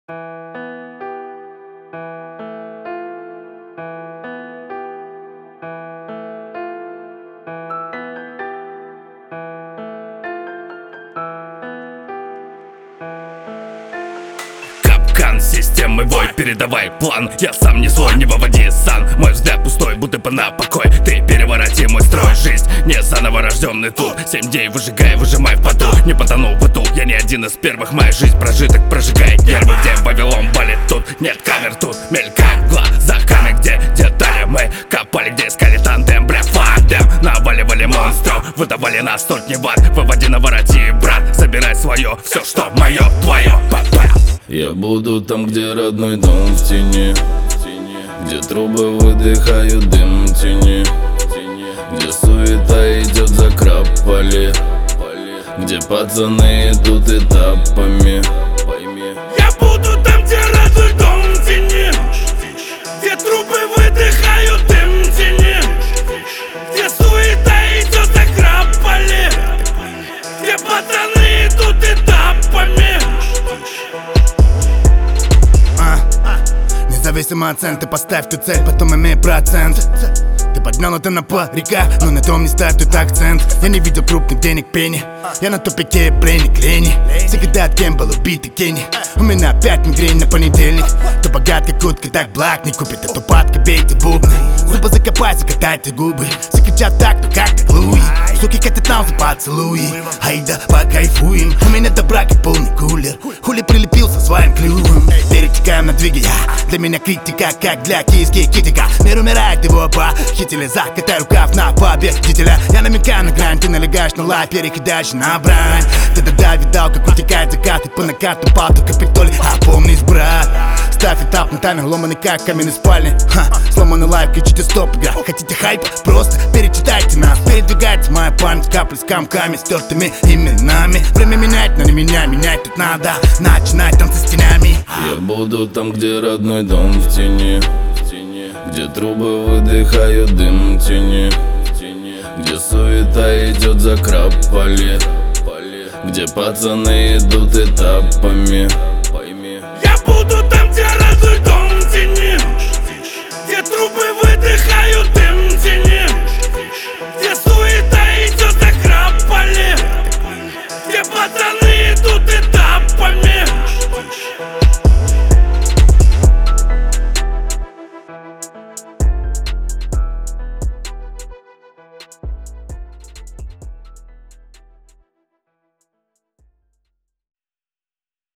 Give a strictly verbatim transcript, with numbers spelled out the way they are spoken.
Капкан системы вой, передавай план. Я сам не свой, не выводи сан. Мой взгляд пустой, будто бы на покой. Ты перевороти мой строй, жизнь не заново рожденный тут. Семь дней выжигай, выжимай в поту. Не потонул в быту, я не один из первых. Моя жизнь прожиток прожигает нервы. Где Вавилон валит, тут нет камер, тут мелькает глазами. Где детали мы копали, где искали тандем. Бля, фандем, наваливали монстров, выдавали на сотни ватт. Выводи на вороти, брат, забирай свое, все, что мое, твое. Па-па. Я буду там, где родной дом в тени, где трубы выдыхают дым тени, где суета идет за крапали, где пацаны идут этапами. Я буду там, где родной дом в тени, где трубы выдыхают дым тени, где суета идет за крапали, где пацаны идут этапами. Независимо от цен, ты поставь ту цель, потом имей процент. Ты подмёнута на парика, но на том не ставь тут акцент. Я не видел крупных денег пени, я на тупике пленник лени. Всегда кем был убитый Кенни. У меня опять мигрень на понедельник. Кто богат как утка, так благ не купит. Эту падка бейте бубны, зубы закопай, закатайте губы. Закричат так, ну как так Луи. Суки катят нам за поцелуи. Айда покайфуем, у меня добра как полный кулер. Хули прилепился своим клювом. Перетекаем на двиги, я. Для меня критика, как для киски китика. Мир умирает, его похитили. Закатай рукав на победителя. Я намекаю на грань, ты налегаешь на лай, перекидаешь на брань. Ты-да-да, видал, как утекает закат. И по накату пал только Капитолий, опомнись, брат. Ставь этап на таймер, ломаный как каменный спальни. Ха, сломанный лайф, кричите стоп, игра. Хотите хайп? Просто перечитайте нас. Передвигайте моя память капли с комками, стертыми именами. Время менять, но не меня, менять тут надо. Начинать там со стенями. Я буду там, где родной дом в тени, где трубы выдыхают дым тени, где суета идет за крапали, где пацаны идут этапами.